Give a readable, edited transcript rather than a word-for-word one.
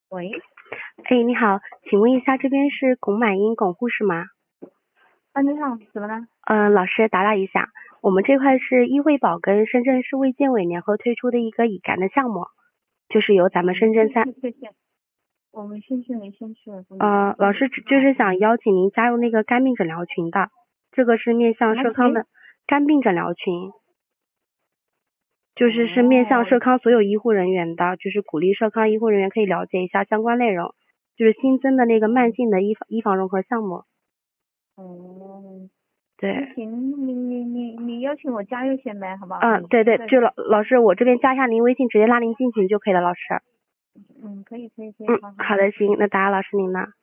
喂， 哎，你好，请问一下，这边是龚满英龚护士吗？ 你好，怎么了？ 老师打扰一下，我们这块是医惠宝跟深圳市卫健委联合推出的一个乙肝的项目，就是由咱们深圳三， 谢谢，我们先去，你先去。 老师就是想邀请您加入那个肝病诊疗群的，这个是面向什么群？ 社康的肝病诊疗群，就是面向哦， 社康所有医护人员的，就是鼓励社康医护人员可以了解一下相关内容，就是新增的那个慢性的医防融合项目， 哦，那对。 行，你邀请我加入先呗，好不好？ 对对， 对， 就老师，我这边加一下您微信，直接拉您进群就可以了，老师。 可以， 嗯， 好好。 好的，行，那打扰老师您了。